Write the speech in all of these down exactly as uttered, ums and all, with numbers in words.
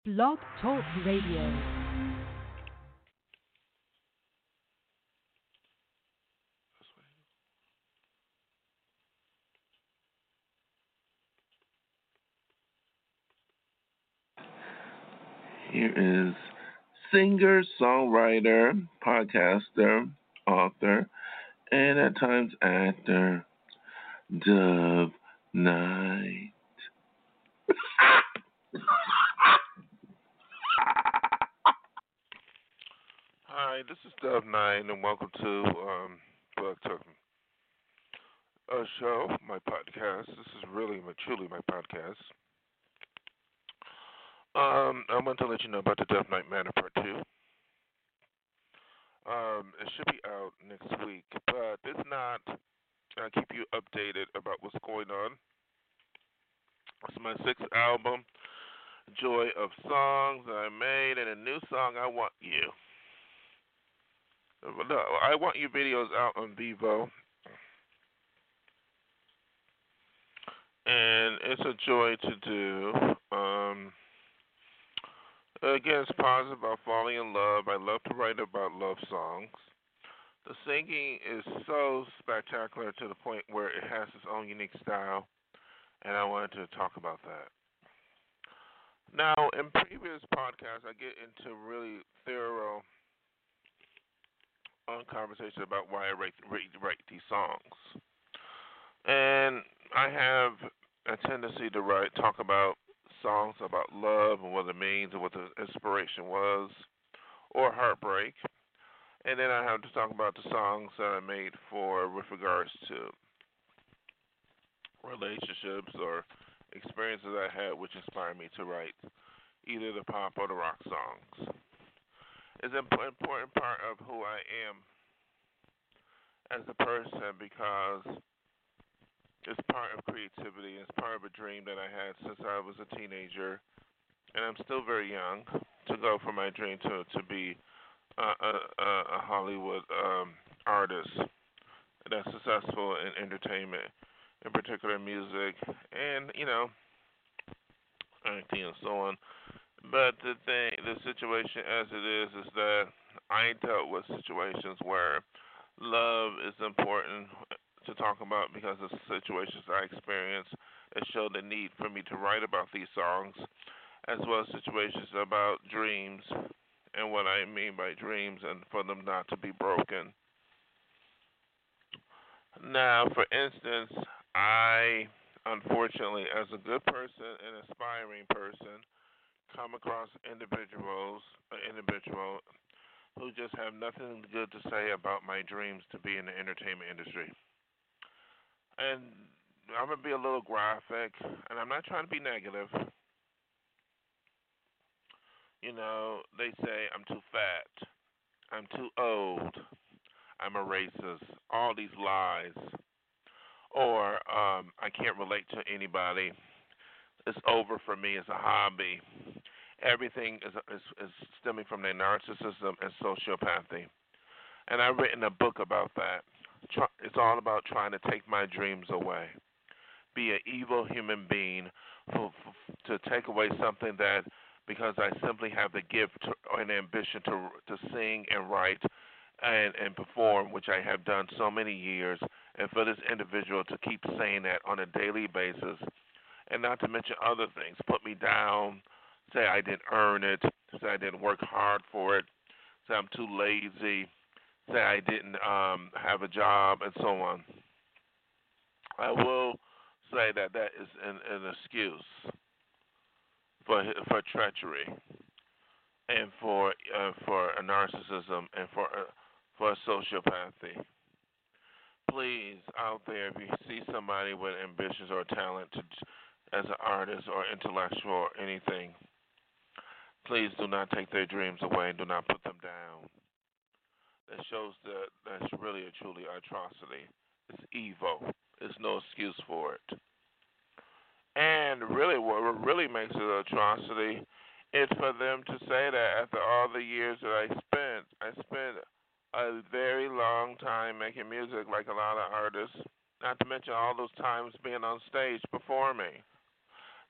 Blog Talk Radio. Here is singer, songwriter, podcaster, author, and at times actor, Dove Knight. Hi, this is Dove Knight, and welcome to um, Blog Talk uh, Show, my podcast. This is really, my, truly my podcast. Um, I want to let you know about the Dove Knight Manor Part two. Um, it should be out next week, but if not, I'll keep you updated about what's going on. It's my sixth album, Joy of Songs that I made, and a new song, I Want You. No, I Want You videos out on Vivo, and it's a joy to do. Um, again, it's positive about falling in love. I love to write about love songs. The singing is so spectacular to the point where it has its own unique style, and I wanted to talk about that. Now, in previous podcasts, I get into really thorough on conversation about why I write, write, write these songs. And I have a tendency to write, talk about songs about love and what it means and what the inspiration was, or heartbreak. And then I have to talk about the songs that I made for with regards to relationships or experiences I had which inspired me to write either the pop or the rock songs. It's an important part of who I am as a person because it's part of creativity. It's part of a dream that I had since I was a teenager, and I'm still very young to go for my dream to to be a, a, a Hollywood um, artist that's successful in entertainment, in particular music, and you know, acting and so on. But the thing, the situation as it is, is that I dealt with situations where love is important to talk about because of situations I experienced that showed the need for me to write about these songs, as well as situations about dreams and what I mean by dreams and for them not to be broken. Now, for instance, I, unfortunately, as a good person, an aspiring person, come across individuals, an individual who just have nothing good to say about my dreams to be in the entertainment industry. And I'm going to be a little graphic, and I'm not trying to be negative. You know, they say I'm too fat, I'm too old, I'm a racist, all these lies. Or um, I can't relate to anybody. It's over for me. It's a hobby. Everything is, is, is stemming from their narcissism and sociopathy. And I've written a book about that. It's all about trying to take my dreams away. Be an evil human being for, for, to take away something that, because I simply have the gift to, and ambition to to sing and write and, and perform, which I have done so many years, and for this individual to keep saying that on a daily basis, and not to mention other things, put me down, say I didn't earn it, say I didn't work hard for it, say I'm too lazy, say I didn't um, have a job, and so on. I will say that that is an, an excuse for for treachery and for uh, for a narcissism and for uh, for a sociopathy. Please, out there, if you see somebody with ambitions or talent to, as an artist or intellectual or anything, please do not take their dreams away and do not put them down. That shows that that's really a truly atrocity. It's evil. There's no excuse for it. And really, what really makes it an atrocity is for them to say that after all the years that I spent, I spent a very long time making music like a lot of artists, not to mention all those times being on stage performing.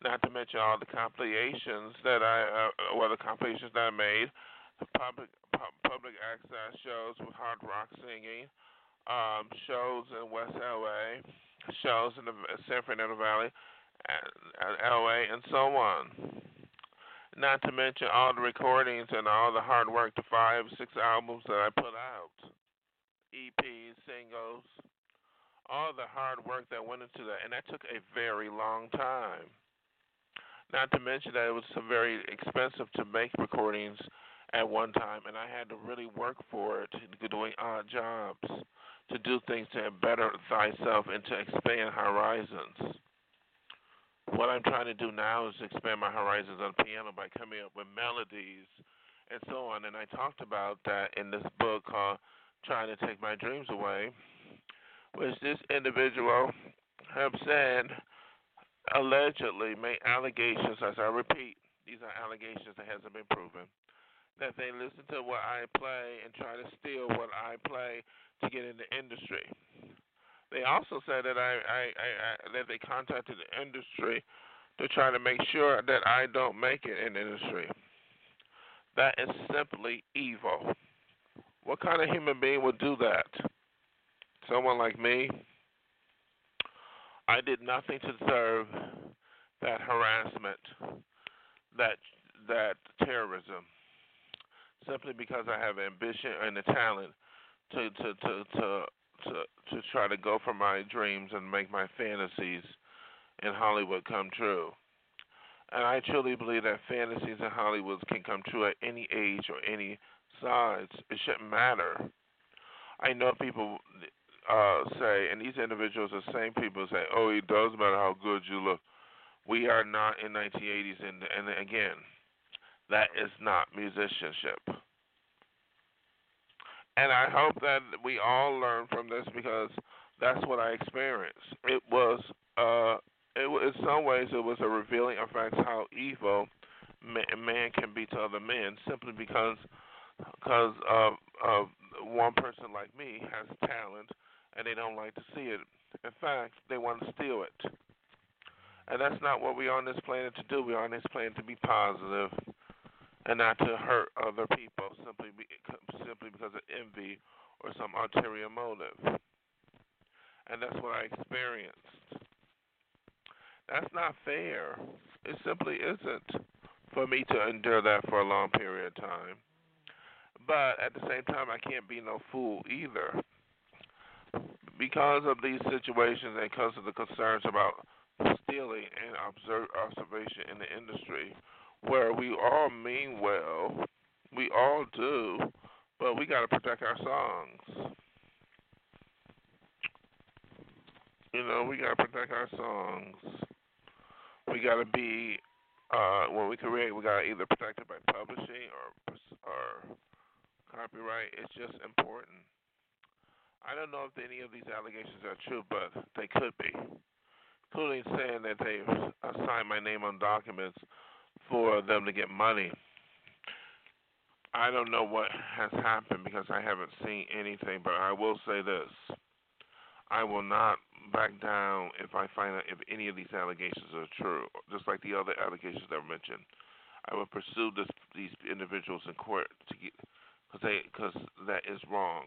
Not to mention all the compilations that I, uh, well, the compilations that I made, public pu- public access shows with hard rock singing, um, shows in West L A, shows in the San Fernando Valley, and, and L A, and so on. Not to mention all the recordings and all the hard work, the five, six albums that I put out, E Ps, singles, all the hard work that went into that, and that took a very long time. Not to mention that it was so very expensive to make recordings at one time, and I had to really work for it, doing odd jobs, to do things to better thyself and to expand horizons. What I'm trying to do now is expand my horizons on piano by coming up with melodies and so on. And I talked about that in this book called Trying to Take My Dreams Away, which this individual have said allegedly made allegations, as I repeat, these are allegations that hasn't been proven, that they listen to what I play and try to steal what I play to get in the industry. They also said that I, I, I, I that they contacted the industry to try to make sure that I don't make it in the industry. That is simply evil. What kind of human being would do that? Someone like me? I did nothing to deserve that harassment, that that terrorism, simply because I have ambition and the talent to to to to to, to try to go for my dreams and make my fantasies in Hollywood come true. And I truly believe that fantasies in Hollywood can come true at any age or any size. It shouldn't matter. I know people uh, say, and these individuals are the same people say, oh, it does matter how good you look. We are not in nineteen eighties, and, and again, that is not musicianship. And I hope that we all learn from this, because that's what I experienced. It was, uh, it, in some ways, it was a revealing of facts how evil man can be to other men, simply because because of, of one person like me has talent and they don't like to see it. In fact, they want to steal it. And that's not what we're on this planet to do. We're on this planet to be positive and not to hurt other people simply be, simply because of envy or some ulterior motive. And that's what I experienced. That's not fair. It simply isn't for me to endure that for a long period of time. But at the same time, I can't be no fool either. Because of these situations and because of the concerns about stealing and observe, observation in the industry, where we all mean well, we all do, but we got to protect our songs. You know, we got to protect our songs. We got to be, uh, when we create, we got to either protect it by publishing or or copyright. It's just important. I don't know if any of these allegations are true, but they could be, including saying that they've signed my name on documents for them to get money. I don't know what has happened because I haven't seen anything, but I will say this. I will not back down if I find out if any of these allegations are true, just like the other allegations that were mentioned. I will pursue this, these individuals in court to get, because they, because that is wrong.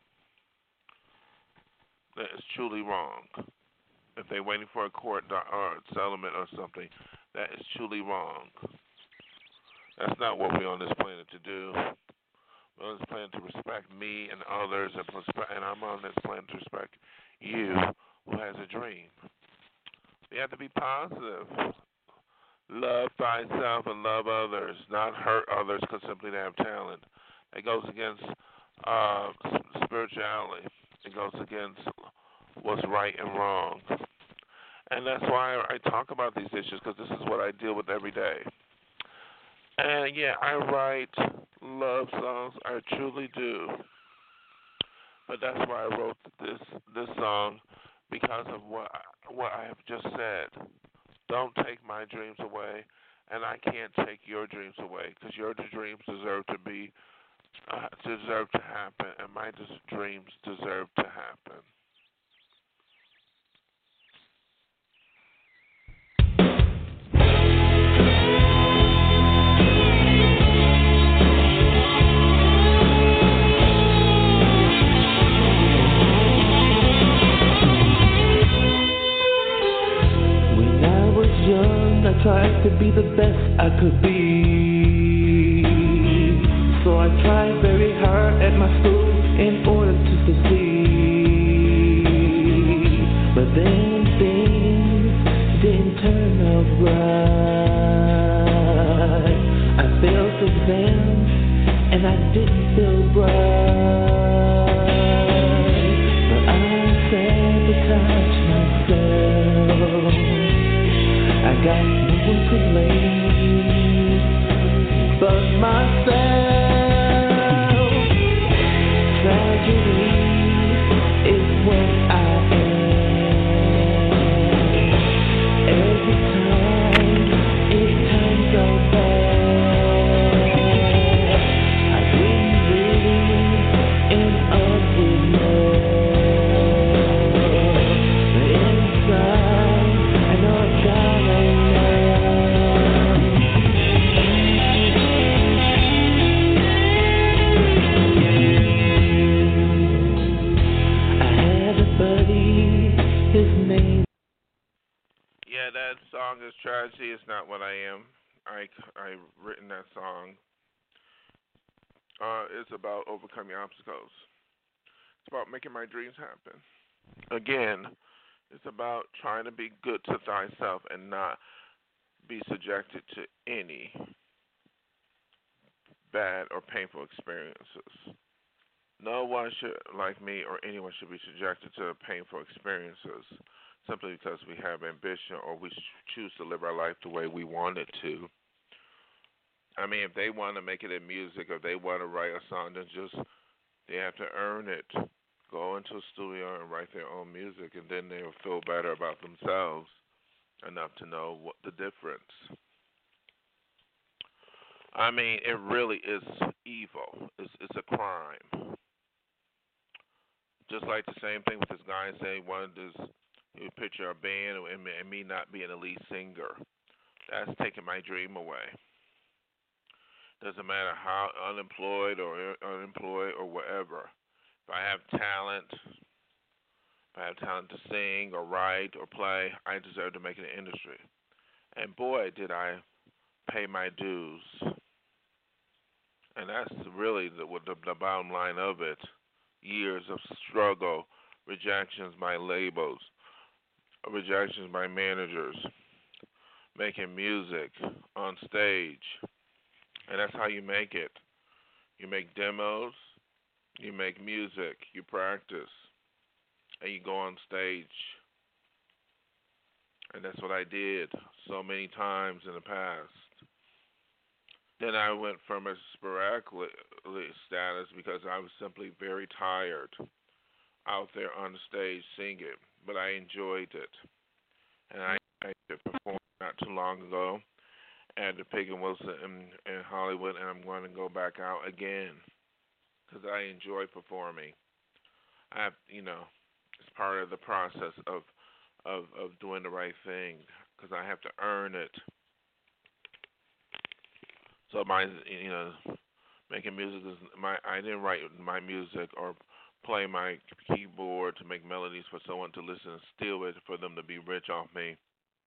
That is truly wrong. If they're waiting for a court do- or settlement or something, that is truly wrong. That's not what we're on this planet to do. We're on this planet to respect me and others, and, respect, and I'm on this planet to respect you who has a dream. We have to be positive. Love thyself and love others, not hurt others because simply they have talent. It goes against uh, spirituality. It goes against what's right and wrong. And that's why I talk about these issues, because this is what I deal with every day. And yeah, I write love songs. I truly do. But that's why I wrote this this song, because of what I, what I have just said. Don't take my dreams away, and I can't take your dreams away, because your dreams deserve to be uh, deserve to happen, and my des- dreams deserve to happen. to be the best I could be. So I tried very hard at my school in order to succeed. But then things didn't turn out right. I failed exams and I didn't feel bright. But I sabotaged myself. I got no one to blame but myself. Tragedy is what I am. Every time it turns out bad, I didn't believe in ugliness. But inside, I know I gotta Yeah, that song is Tragedy is Not What I Am. I, I written that song. Uh, it's about overcoming obstacles. It's about making my dreams happen. Again, it's about trying to be good to thyself and not be subjected to any bad or painful experiences. No one should, like me or anyone, should be subjected to painful experiences simply because we have ambition or we choose to live our life the way we want it to. I mean, if they want to make it in music or they want to write a song, then just they have to earn it. Go into a studio and write their own music, and then they'll feel better about themselves enough to know what the difference. I mean, it really is evil. It's, it's a crime. Just like the same thing with this guy saying one this you picture a band and me, and me not being a lead singer. That's taking my dream away. Doesn't matter how unemployed or unemployed or whatever. If I have talent, if I have talent to sing or write or play, I deserve to make it an industry. And boy, did I pay my dues. And that's really the, the, the bottom line of it. Years of struggle, rejections by labels, rejections by managers, making music on stage. And that's how you make it. You make demos, you make music, you practice, and you go on stage. And that's what I did so many times in the past. Then I went from a sporadic status because I was simply very tired out there on the stage singing, but I enjoyed it. And I, I performed not too long ago at the Pig and Wilson in, in Hollywood, and I'm going to go back out again because I enjoy performing. I have, you know, it's part of the process of of, of doing the right thing because I have to earn it. So my, you know, making music is my. I didn't write my music or play my keyboard to make melodies for someone to listen and steal it for them to be rich off me.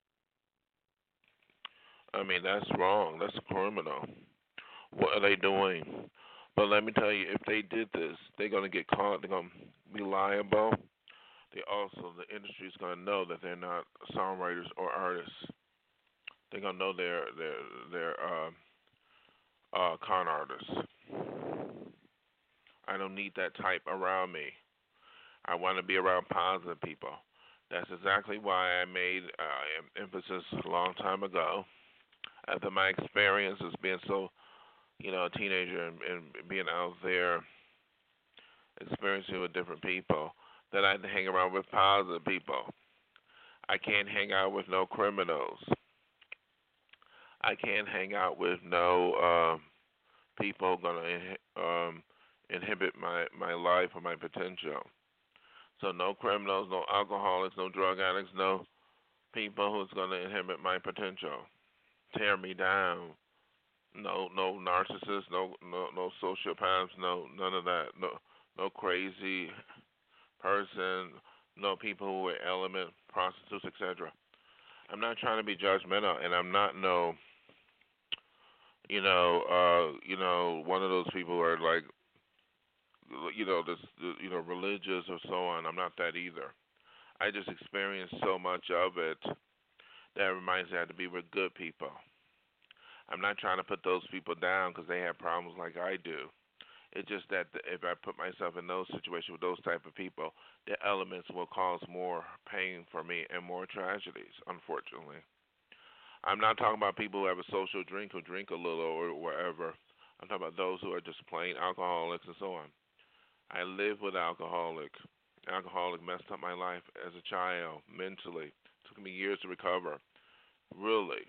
I mean, that's wrong. That's criminal. What are they doing? But let me tell you, if they did this, they're going to get caught. They're going to be liable. They also, the industry is going to know that they're not songwriters or artists. They're going to know they're they're they're uh, uh, con artists. I don't need that type around me. I want to be around positive people. That's exactly why I made uh, emphasis a long time ago. After my experience as being so, you know, a teenager and, and being out there, experiencing with different people, that I had to hang around with positive people. I can't hang out with no criminals. I can't hang out with no uh, people going to um, inhibit my, my life or my potential. So no criminals, no alcoholics, no drug addicts, no people who's going to inhibit my potential, tear me down. No, no narcissists, no, no, no sociopaths, no, none of that. No, no crazy person, no people who are element prostitutes, et cetera. I'm not trying to be judgmental, and I'm not no, you know, uh, you know, one of those people who are like, you know, this, you know, religious or so on. I'm not that either. I just experienced so much of it that reminds me I have to be with good people. I'm not trying to put those people down because they have problems like I do. It's just that if I put myself in those situations with those type of people, the elements will cause more pain for me and more tragedies, unfortunately. I'm not talking about people who have a social drink who drink a little or whatever. I'm talking about those who are just plain alcoholics and so on. I lived with alcoholic. Alcoholic messed up my life as a child, mentally. It took me years to recover. Really.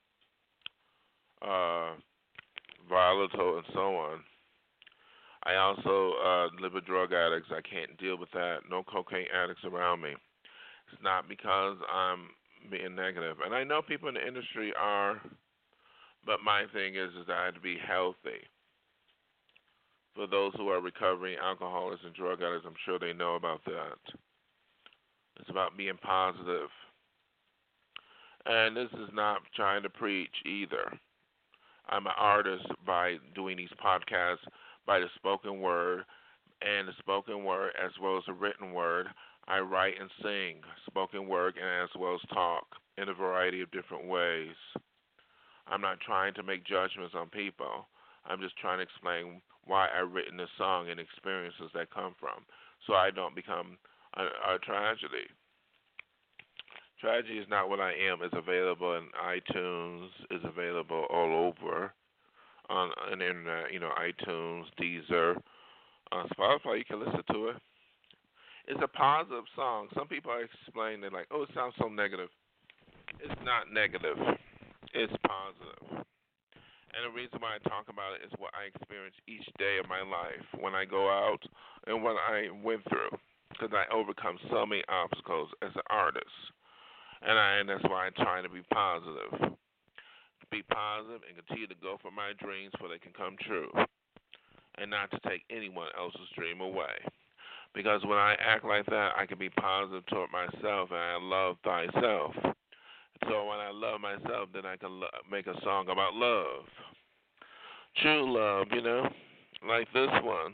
Uh, volatile and so on. I also uh, live with drug addicts. I can't deal with that. No cocaine addicts around me. It's not because I'm being negative. And I know people in the industry are, but my thing is, is that I have to be healthy. For those who are recovering alcoholics and drug addicts, I'm sure they know about that. It's about being positive. And this is not trying to preach either. I'm an artist by doing these podcasts, by the spoken word, and the spoken word as well as the written word. I write and sing spoken word and as well as talk in a variety of different ways. I'm not trying to make judgments on people. I'm just trying to explain why I've written this song and experiences that come from, so I don't become a, a tragedy. Tragedy is not what I am. It's available in iTunes. It's available all over on, on the internet. You know, iTunes, Deezer, uh, Spotify. You can listen to it. It's a positive song. Some people explain, they're like, "Oh, it sounds so negative." It's not negative. It's positive. And the reason why I talk about it is what I experience each day of my life when I go out and what I went through, because I overcome so many obstacles as an artist. And, I, and that's why I'm trying to be positive. Be positive and continue to go for my dreams so they can come true, and not to take anyone else's dream away. Because when I act like that, I can be positive toward myself, and I love thyself. So when I love myself, then I can lo- make a song about love. True love, you know, like this one.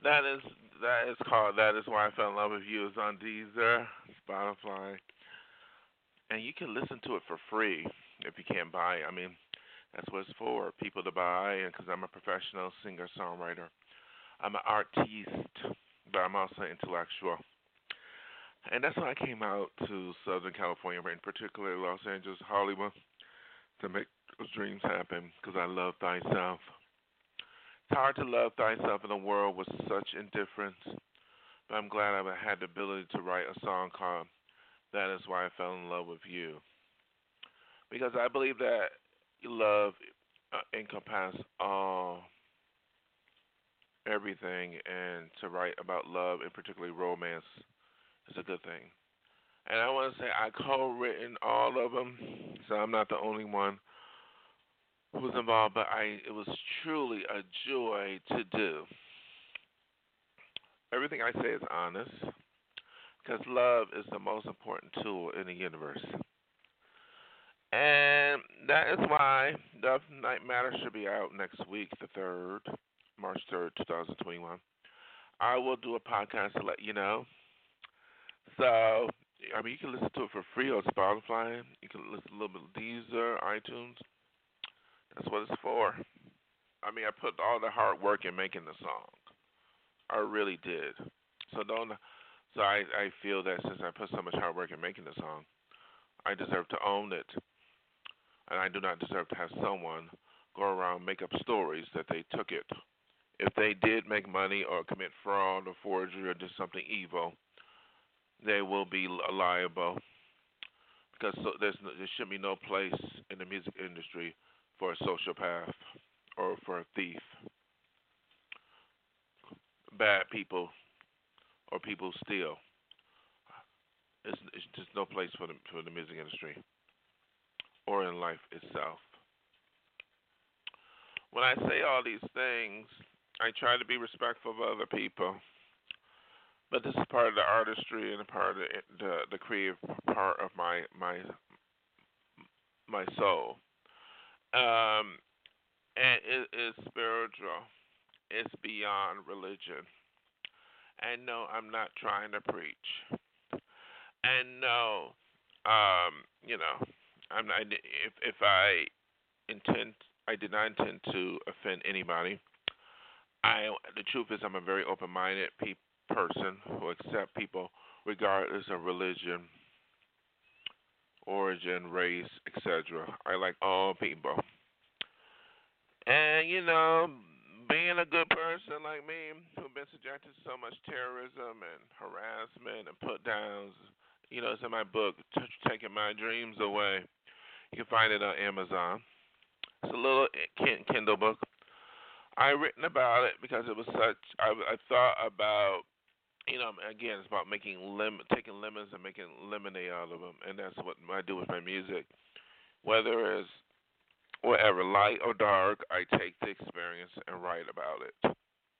That is that is called That Is Why I Fell in Love with You. It's on Deezer, Spotify, and you can listen to it for free if you can't buy it. I mean, that's what it's for, people to buy, and because I'm a professional singer-songwriter. I'm an artiste, but I'm also intellectual. And that's why I came out to Southern California, in particular Los Angeles, Hollywood, to make those dreams happen, because I love thyself. It's hard to love thyself in a world with such indifference, but I'm glad I had the ability to write a song called That Is Why I Fell in Love with You. Because I believe that love uh, encompasses all, everything, and to write about love, and particularly romance, is a good thing. And I want to say I co-written all of them, so I'm not the only one who was involved, but I it was truly a joy to do. Everything I say is honest, because love is the most important tool in the universe. And that is why Dove Night Matter should be out next week, the third, March third, twenty twenty-one. I will do a podcast to let you know. So, I mean, you can listen to it for free on Spotify. You can listen a little bit of Deezer, iTunes. That's what it's for. I mean, I put all the hard work in making the song. I really did. So don't. So I, I feel that since I put so much hard work in making the song, I deserve to own it. And I do not deserve to have someone go around and make up stories that they took it. If they did make money or commit fraud or forgery or did something evil, they will be liable. Because so there's no, there should be no place in the music industry for a sociopath or for a thief, bad people, or people who steal. It's, it's just no place for the for the music industry or in life itself. When I say all these things, I try to be respectful of other people, but this is part of the artistry and a part of the the, the creative part of my my my soul. Um, and it is spiritual. It's beyond religion. And no, I'm not trying to preach. And no, um, you know, I'm not. If if I intend, I did not intend to offend anybody. I. The truth is, I'm a very open-minded pe- person who accept people regardless of religion, origin, race, et cetera. I like all people. And, you know, being a good person like me, who's been subjected to so much terrorism and harassment and put-downs, you know, it's in my book, Taking My Dreams Away. You can find it on Amazon. It's a little Kindle book. I written about it because it was such, I, I thought about, you know, again, it's about making lim- taking lemons and making lemonade out of them, and that's what I do with my music. Whether it's whatever, light or dark, I take the experience and write about it.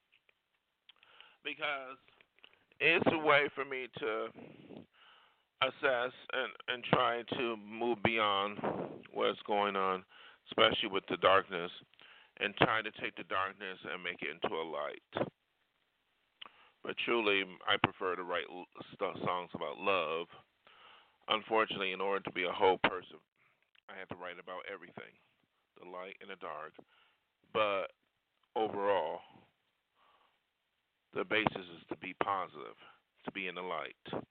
Because it's a way for me to assess and, and try to move beyond what's going on, especially with the darkness, and try to take the darkness and make it into a light. But truly, I prefer to write st- songs about love. Unfortunately, in order to be a whole person, I had to write about everything, the light and the dark. But overall, the basis is to be positive, to be in the light.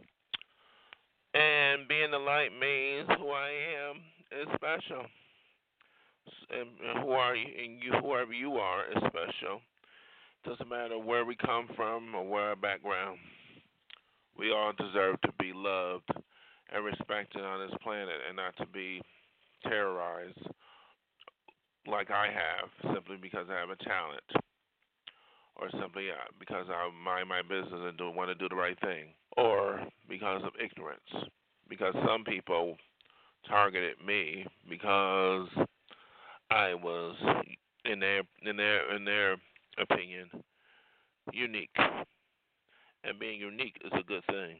And being the light means who I am is special. And who are you, and you, whoever you are is special. Doesn't matter where we come from or where our background. We all deserve to be loved and respected on this planet, and not to be terrorized like I have, simply because I have a talent, or simply because I mind my business and do want to do the right thing, or because of ignorance. Because some people targeted me because I was, in their in their in their opinion, unique, and being unique is a good thing.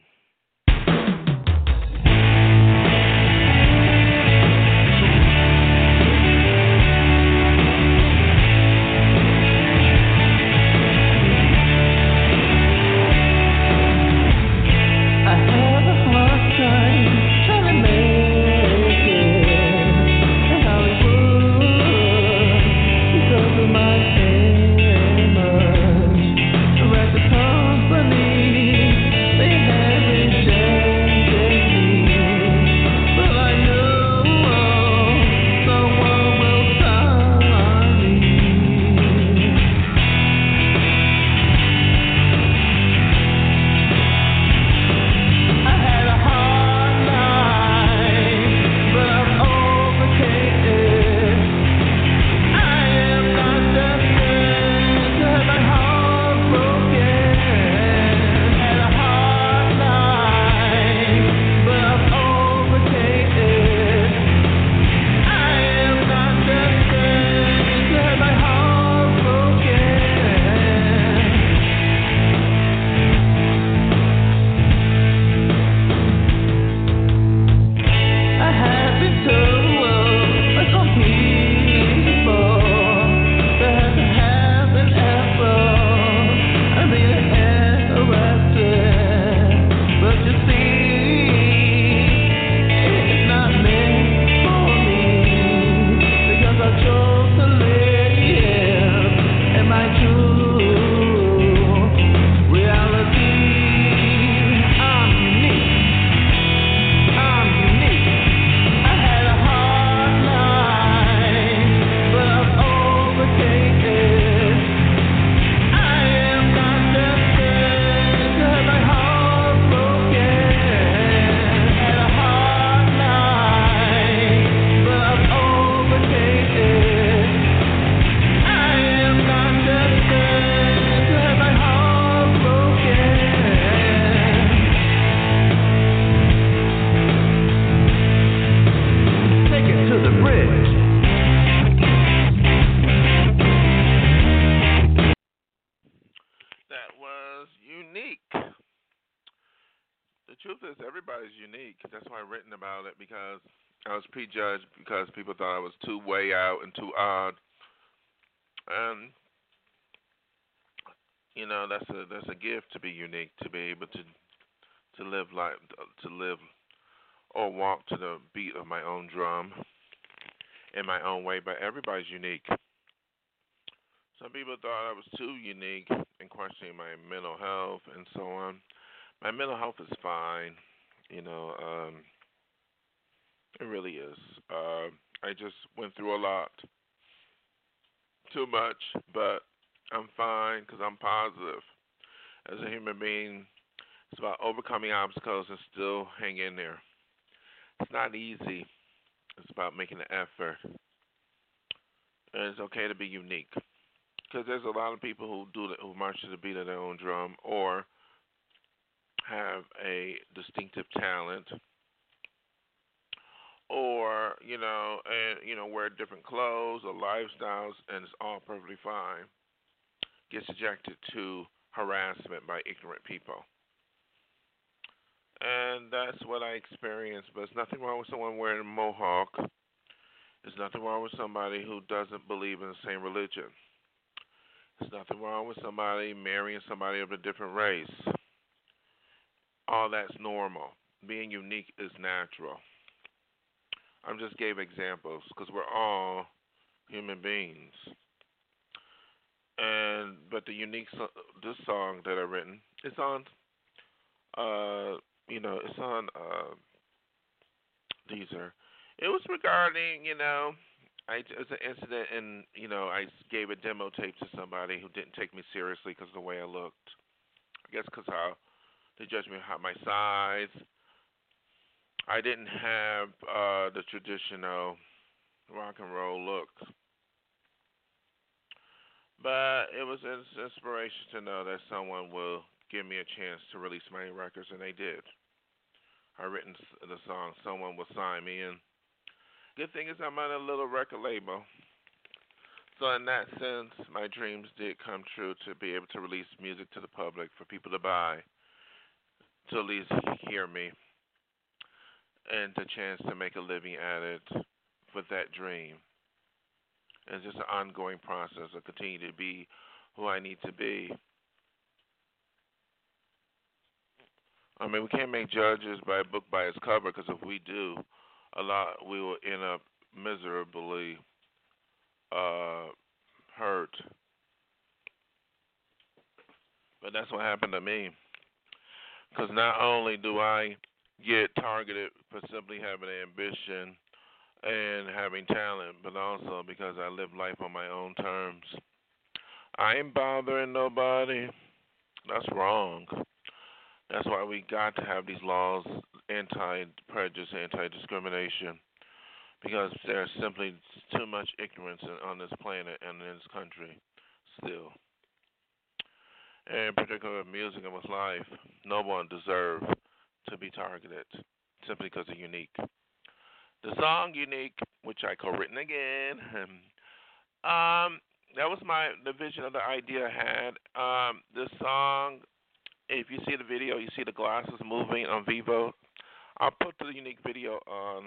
truth is, everybody's unique. That's why I've written about it, because I was prejudged because people thought I was too way out and too odd. And you know, that's a that's a gift to be unique, to be able to to live life, to live or walk to the beat of my own drum in my own way. But everybody's unique. Some people thought I was too unique and questioning my mental health and so on. My mental health is fine, you know. Um, it really is. Uh, I just went through a lot, too much, but I'm fine because I'm positive. As a human being, it's about overcoming obstacles and still hang in there. It's not easy. It's about making an effort. And it's okay to be unique, because there's a lot of people who do the, who march to the beat of their own drum, or have a distinctive talent, or you know, and you know, wear different clothes or lifestyles, and it's all perfectly fine. Get subjected to harassment by ignorant people, and that's what I experienced. But there's nothing wrong with someone wearing a mohawk. There's nothing wrong with somebody who doesn't believe in the same religion. There's nothing wrong with somebody marrying somebody of a different race. All that's normal. Being unique is natural. I just gave examples because we're all human beings. And but the unique so- this song that I've written, it's on, uh, you know, it's on uh, Deezer. It was regarding, you know, I, it was an incident, and you know, I gave a demo tape to somebody who didn't take me seriously because of the way I looked. I guess because how they judged me how my size. I didn't have uh, the traditional rock and roll look, but it was an inspiration to know that someone will give me a chance to release my records, and they did. I written the song, someone will sign me in. Good thing is I'm on a little record label. So in that sense, my dreams did come true, to be able to release music to the public for people to buy, to at least hear me, and the chance to make a living at it with that dream. And it's just an ongoing process of continue to be who I need to be. I mean, we can't make judges by a book by its cover, because if we do, a lot we will end up miserably uh, hurt. But that's what happened to me. Because not only do I get targeted for simply having ambition and having talent, but also because I live life on my own terms. I ain't bothering nobody. That's wrong. That's why we got to have these laws, anti-prejudice, anti-discrimination, because there's simply too much ignorance on this planet and in this country still. And in particular with music and with life, no one deserves to be targeted simply because they're unique. The song "Unique," which I co-written again, um, that was my the vision of the idea I had. Um, the song, if you see the video, you see the glasses moving on Vivo. I'll put the unique video on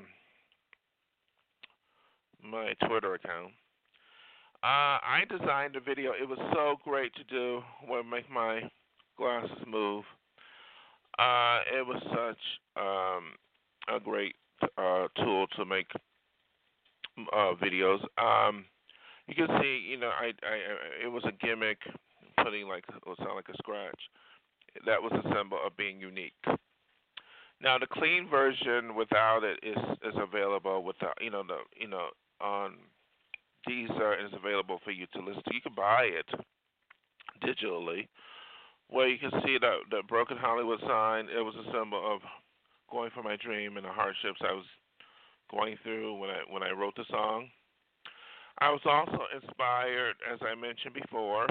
my Twitter account. Uh, I designed the video. It was so great to do, where make my glasses move. Uh, it was such um, a great uh, tool to make uh, videos. Um, you can see, you know, I, I, it was a gimmick, putting like it would sound like a scratch. That was a symbol of being unique. Now the clean version without it is is available without, you know, the you know on Deezer, is available for you to listen to. You can buy it digitally, where you can see the the broken Hollywood sign. It was a symbol of going for my dream and the hardships I was going through when I when I wrote the song. I was also inspired, as I mentioned before,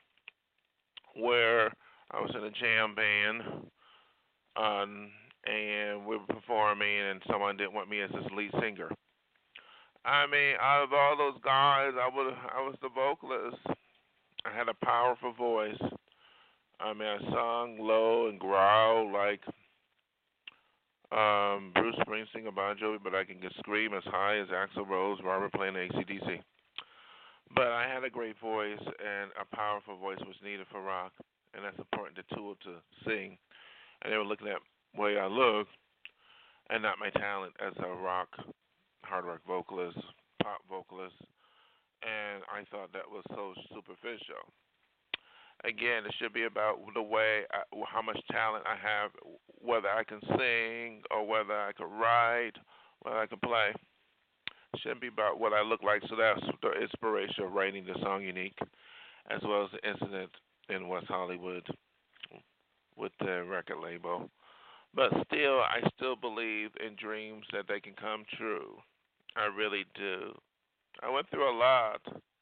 where I was in a jam band, um, and we were performing, and someone didn't want me as his lead singer. I mean, out of all those guys, I would I was the vocalist. I had a powerful voice. I mean, I sung low and growled like Um, Bruce Springsteen or Bon Jovi, but I can get scream as high as Axl Rose, Robert Plant, A C D C. But I had a great voice, and a powerful voice was needed for rock, and that's important to tool to sing. And they were looking at the way I look, and not my talent as a rock, hard rock vocalist, pop vocalist, and I thought that was so superficial. Again, it should be about the way, I, how much talent I have, whether I can sing or whether I can write, whether I can play. It shouldn't be about what I look like. So that's the inspiration of writing the song Unique, as well as the incident in West Hollywood with the record label. But still, I still believe in dreams that they can come true. I really do. I went through a lot.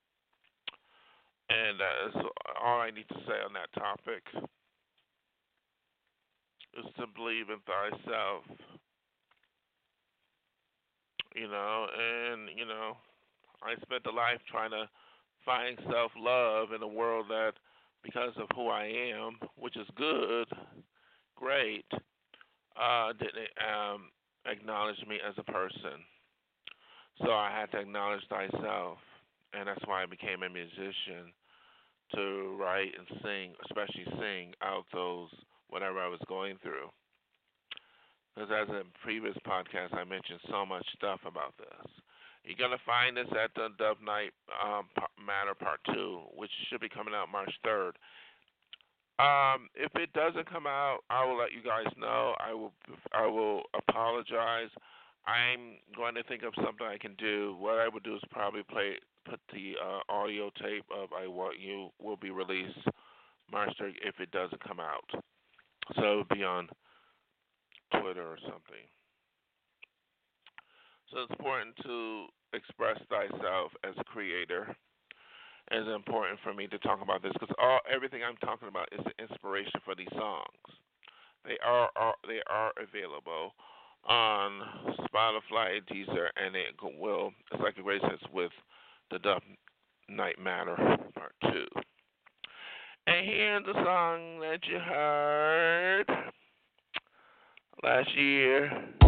And that's all I need to say on that topic, is to believe in thyself, you know, and, you know, I spent a life trying to find self-love in a world that, because of who I am, which is good, great, uh, didn't um, acknowledge me as a person. So I had to acknowledge thyself, and that's why I became a musician, to write and sing, especially sing out those, whatever I was going through. Because as in previous podcasts, I mentioned so much stuff about this. You're going to find this at the Dove Night um, Matter Part two, which should be coming out March third. Um, if it doesn't come out, I will let you guys know. I will I will apologize. I'm going to think of something I can do. What I would do is probably play put the uh, audio tape of I Want You will be released March third if it doesn't come out. So it would be on Twitter or something. So it's important to express thyself as a creator. It's important for me to talk about this because all everything I'm talking about is the inspiration for these songs. They are, are they are available on Spotify, Deezer, and it will. It's like a great sense with the Dove Night Matter Part Two. And here's the song that you heard last year.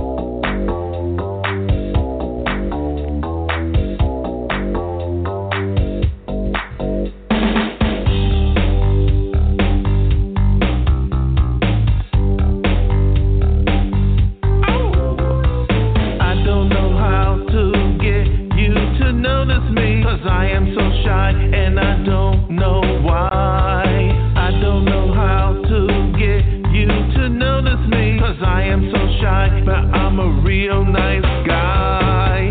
I am so shy and I don't know why. I don't know how to get you to notice me. Cause I am so shy, but I'm a real nice guy.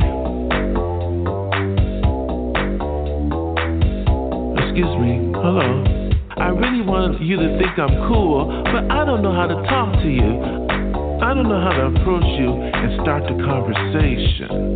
Excuse me, hello. I really want you to think I'm cool, but I don't know how to talk to you. I don't know how to approach you and start the conversation.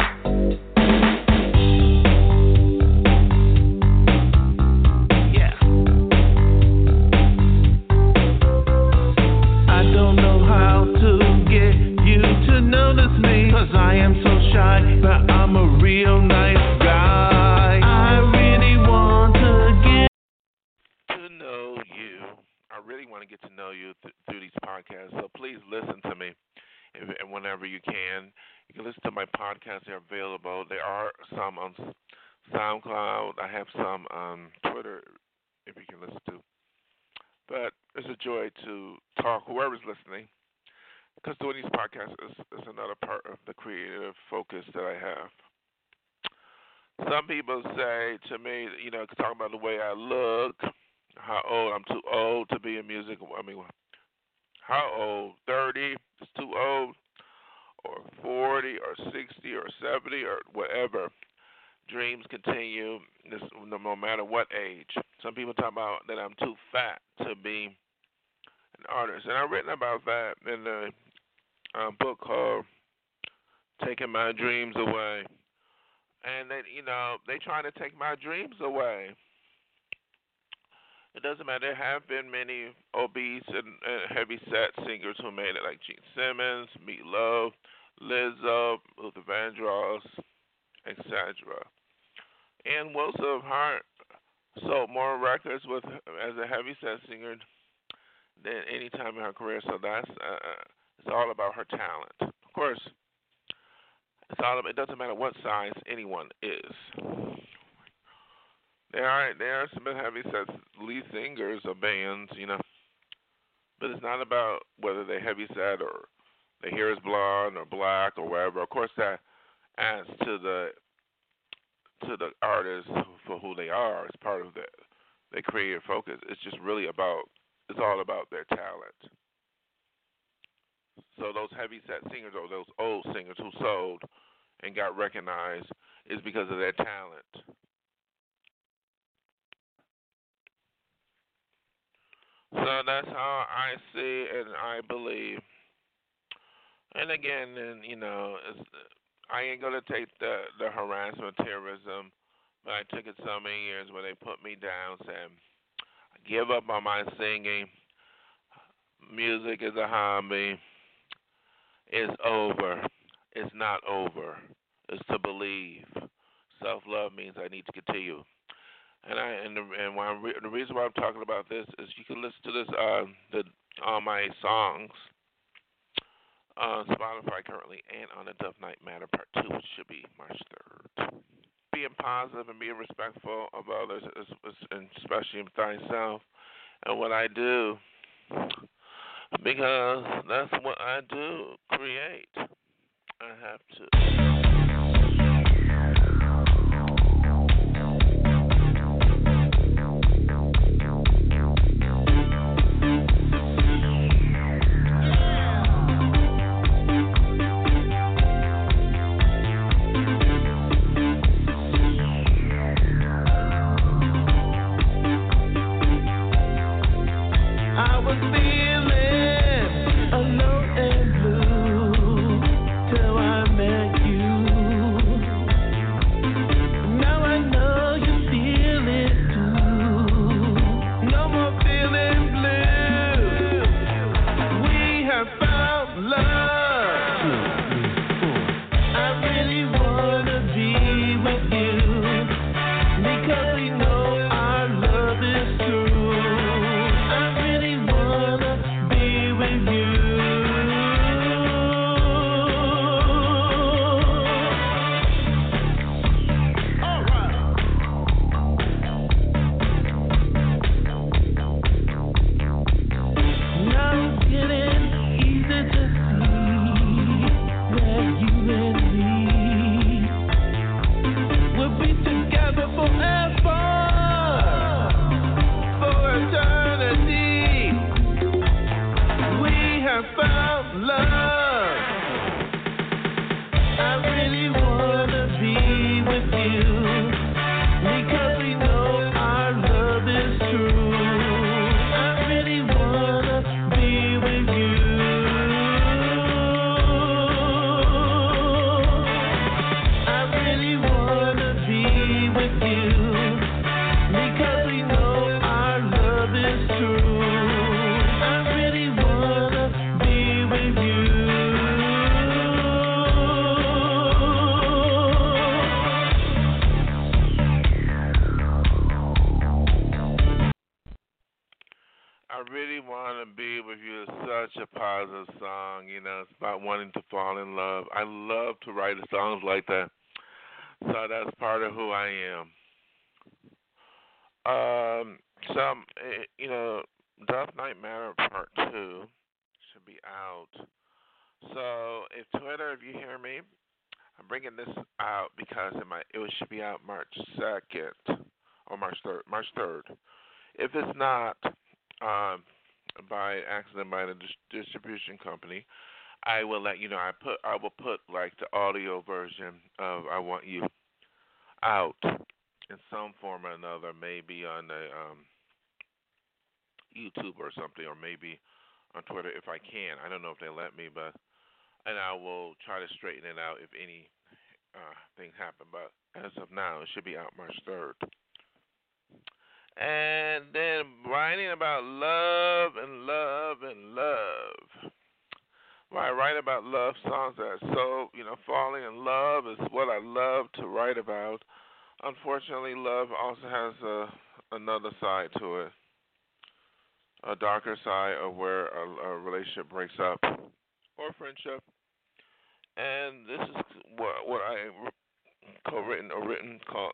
Cause I am so shy, but I'm a real nice guy. I really want to get to know you. I really want to get to know you th- through these podcasts. So please listen to me if, and whenever you can. You can listen to my podcasts. They're available. There are some on SoundCloud. I have some on Twitter if you can listen to. But it's a joy to talk, whoever's listening. Because doing these podcasts is, is another part of the creative focus that I have. Some people say to me, you know, talking about the way I look, how old, I'm too old to be in music. I mean, how old? thirty is too old? Or forty or sixty or seventy or whatever. Dreams continue this, no matter what age. Some people talk about that I'm too fat to be an artist. And I've written about that in the a book called Taking My Dreams Away. And they, you know, they trying to take my dreams away. It doesn't matter. There have been many obese and, and heavy set singers who made it, like Gene Simmons, Meat Loaf, Lizzo, Luther Vandross, et cetera. And Wilson Hart sold more records with as a heavy set singer than any time in her career. So that's uh, It's all about her talent. Of course, it's all about, it doesn't matter what size anyone is. There are there are some heavy set lead singers of bands, you know, but it's not about whether they're heavy set or their hair is blonde or black or whatever. Of course, that adds to the to the artist for who they are. It's part of their their creative focus. It's just really about it's all about their talent. So those heavy set singers or those old singers who sold and got recognized is because of their talent. So that's how I see and I believe. And again, and you know, it's, I ain't gonna take the the harassment, terrorism, but I took it so many years where they put me down, saying, "Give up on my singing. Music is a hobby. It's over. It's not over. It's to believe. Self-love means I need to continue." And I and the, and why I'm re, the reason why I'm talking about this is you can listen to this uh the all my songs on Spotify currently and on the Dove Night Matter Part Two, which should be March third. Being positive and being respectful of others, is, is, and especially of thyself, and what I do, because that's what I do. Create. I have to. If it's not um, by accident by the dis- distribution company, I will let you know. I put I will put like the audio version of "I Want You" out in some form or another, maybe on the um, YouTube or something, or maybe on Twitter if I can. I don't know if they let me, but and I will try to straighten it out if any uh, things happen. But as of now, it should be out March third. And then writing about love and love and love. When I write about love songs that are so, you know, falling in love is what I love to write about. Unfortunately, love also has a, another side to it, a darker side of where a, a relationship breaks up. Power of Friendship. And this is what, what I co-written or written called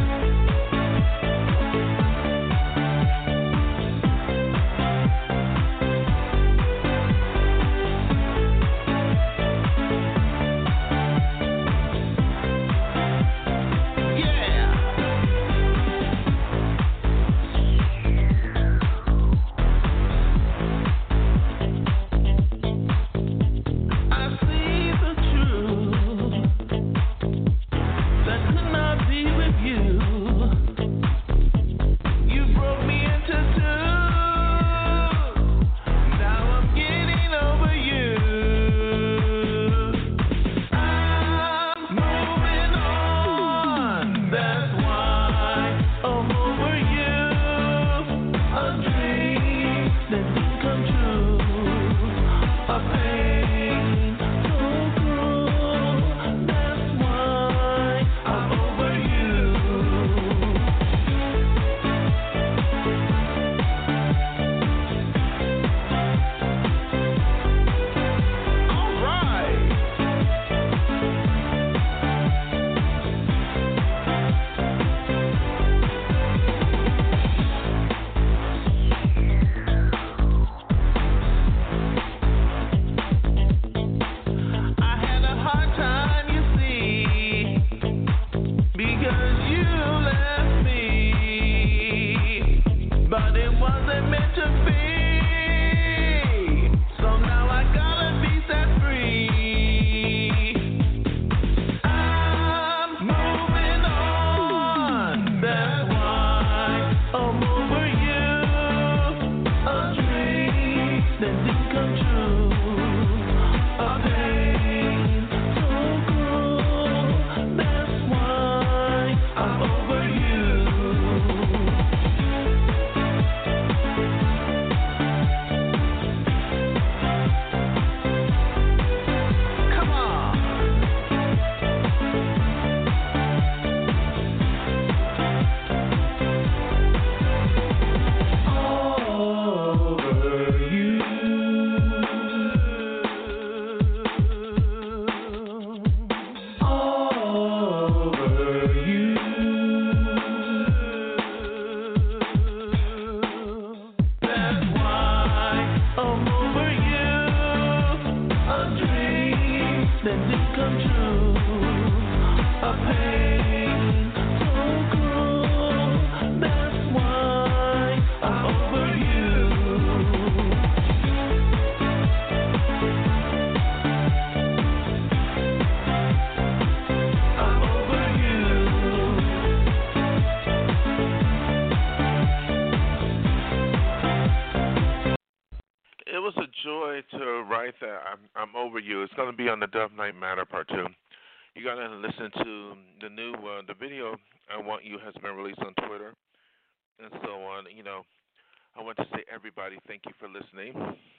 It's going to be on the Dove Night Matter Part two. You're going to listen to the new, uh, the video I Want You has been released on Twitter and so on. You know, I want to say, everybody, thank you for listening.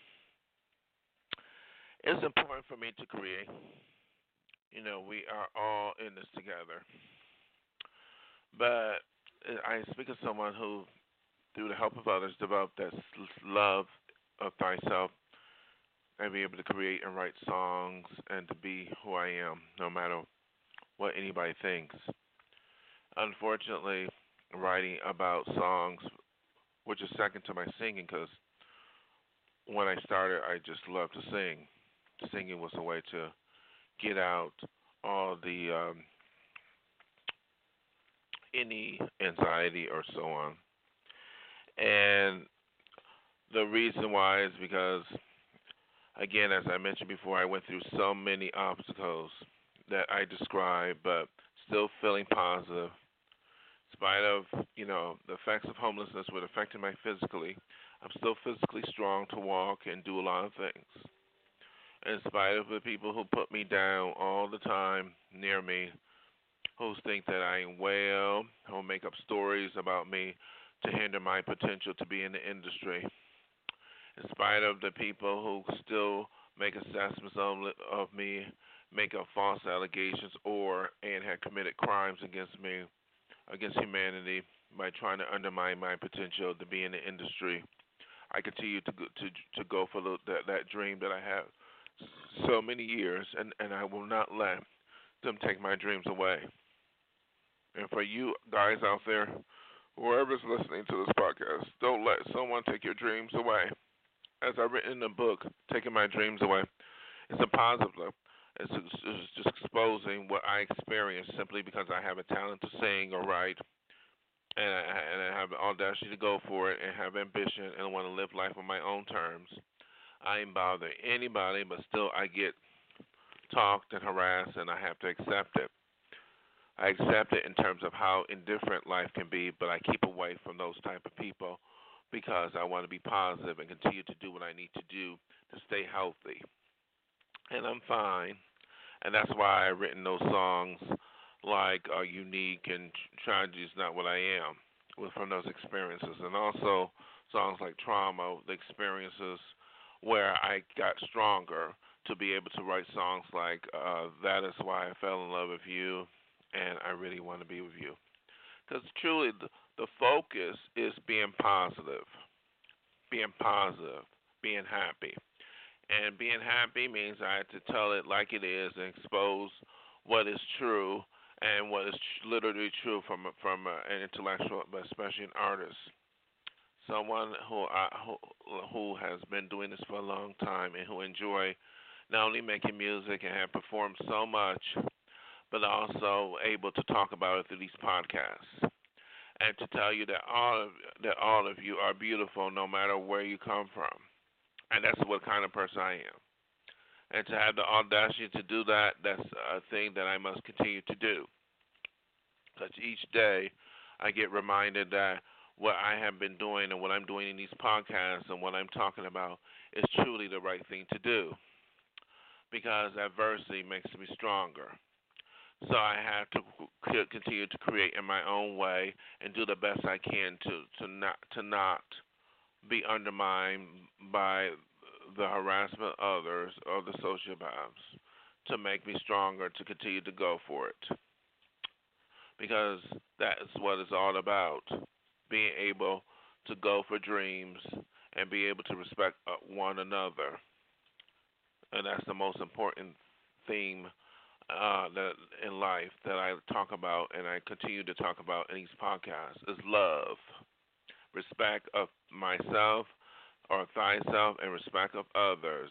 It's important for me to create. You know, we are all in this together. But I speak of someone who, through the help of others, developed that love of thyself, and be able to create and write songs and to be who I am, no matter what anybody thinks. Unfortunately, writing about songs, which is second to my singing, because when I started, I just loved to sing. Singing was a way to get out all the um, any anxiety or so on. And the reason why is because, again, as I mentioned before, I went through so many obstacles that I described, but still feeling positive. In spite of, you know, the effects of homelessness would affect me physically, I'm still physically strong to walk and do a lot of things. In spite of the people who put me down all the time near me, who think that I am well, who make up stories about me to hinder my potential to be in the industry. In spite of the people who still make assessments of, of me, make up false allegations, or and have committed crimes against me, against humanity, by trying to undermine my potential to be in the industry, I continue to go, to to go for the, that that dream that I have so many years, and, and I will not let them take my dreams away. And for you guys out there, whoever's listening to this podcast, don't let someone take your dreams away. As I've written in the book, Taking My Dreams Away, it's a positive. It's, it's just exposing what I experienced simply because I have a talent to sing or write, and I, and I have the audacity to go for it and have ambition and want to live life on my own terms. I ain't bothering anybody, but still I get talked and harassed, and I have to accept it. I accept it in terms of how indifferent life can be, but I keep away from those type of people because I want to be positive and continue to do what I need to do to stay healthy. And I'm fine, and that's why I've written those songs like uh, Unique and Tragedy is Not What I Am from those experiences, and also songs like Trauma, the experiences where I got stronger to be able to write songs like uh, That Is Why I Fell in Love with You, and I Really Want to Be With You. Because truly, the, the focus is being positive, being positive, being happy. And being happy means I have to tell it like it is and expose what is true and what is tr- literally true from from uh, an intellectual, but especially an artist. Someone who, I, who who has been doing this for a long time and who enjoy not only making music and have performed so much, but also able to talk about it through these podcasts, and to tell you that all of, that all of you are beautiful no matter where you come from, and that's what kind of person I am. And to have the audacity to do that, that's a thing that I must continue to do. Because each day I get reminded that what I have been doing and what I'm doing in these podcasts and what I'm talking about is truly the right thing to do. Because adversity makes me stronger. So I have to continue to create in my own way and do the best I can to, to not to not be undermined by the harassment of others or the sociopaths, to make me stronger to continue to go for it. Because that is what it's all about, being able to go for dreams and be able to respect one another. And that's the most important theme uh, that in life that I talk about and I continue to talk about in these podcasts is love, respect of myself or thyself, and respect of others.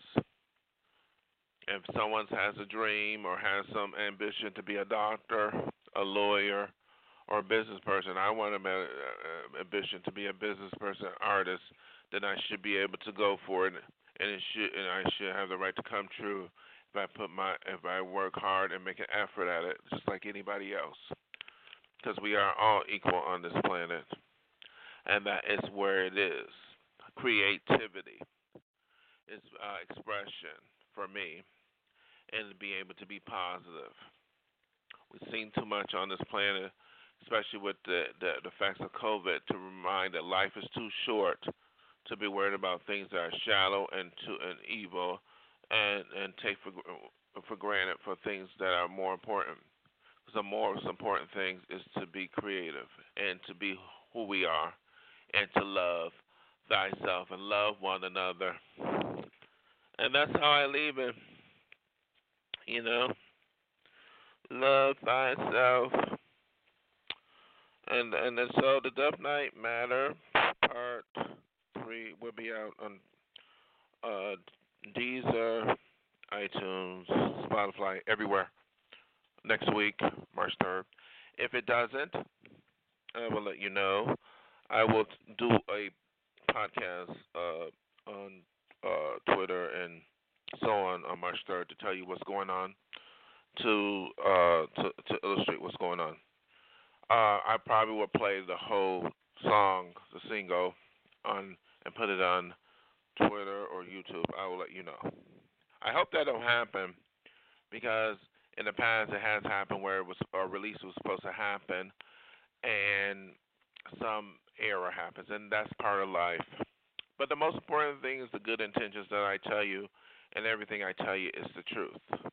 If someone has a dream or has some ambition to be a doctor, a lawyer, or a business person, I want an uh, ambition to be a business person, artist, then I should be able to go for it, and it should, and I should have the right to come true if I put my, if I work hard and make an effort at it, just like anybody else. Because we are all equal on this planet, and that is where it is. Creativity is uh, expression for me, and being able to be positive. We've seen too much on this planet, especially with the, the, the effects of COVID, to remind that life is too short to be worried about things that are shallow and too and evil, and and take for for granted for things that are more important. Because the most important thing is to be creative and to be who we are, and to love thyself and love one another. And that's how I leave it. You know, love thyself. And and then so the Dub Night Matter Part Three will be out on uh, Deezer, iTunes, Spotify, everywhere next week, March third. If it doesn't, I will let you know. I will do a podcast uh, on uh, Twitter and so on on March third to tell you what's going on, to uh, to to illustrate what's going on. Uh, I probably will play the whole song, the single, on and put it on Twitter or YouTube. I will let you know. I hope that don't happen, because in the past it has happened where it was a release was supposed to happen and some error happens, and that's part of life. But the most important thing is the good intentions that I tell you, and everything I tell you is the truth.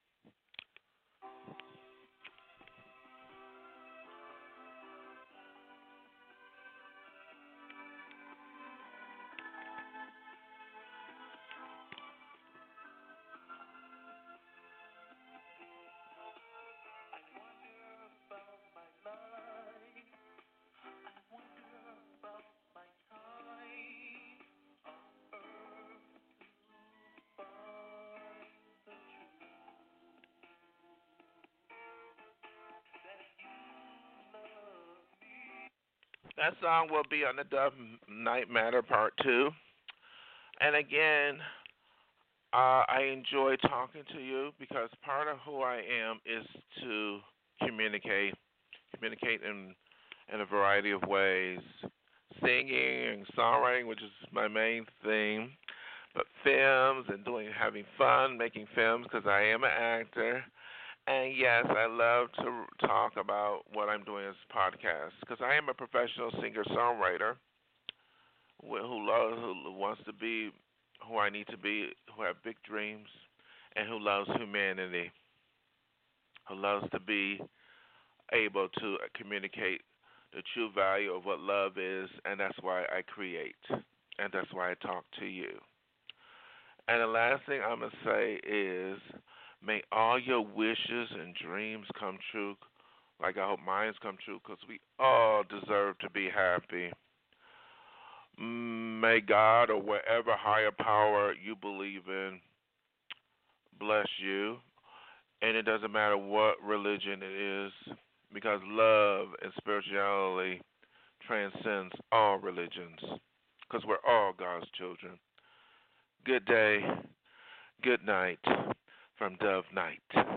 That song will be on the Dove Night Matter Part two. And again, uh, I enjoy talking to you because part of who I am is to communicate, communicate in in a variety of ways, singing and songwriting, which is my main thing, but films and doing having fun making films because I am an actor. And yes, I love to talk about what I'm doing as podcasts because I am a professional singer-songwriter who loves, who wants to be who I need to be, who have big dreams, and who loves humanity, who loves to be able to communicate the true value of what love is, and that's why I create, and that's why I talk to you. And the last thing I'm going to say is, may all your wishes and dreams come true, like I hope mine come true, because we all deserve to be happy. May God or whatever higher power you believe in bless you. And it doesn't matter what religion it is, because love and spirituality transcends all religions, because we're all God's children. Good day, good night from Dove Night.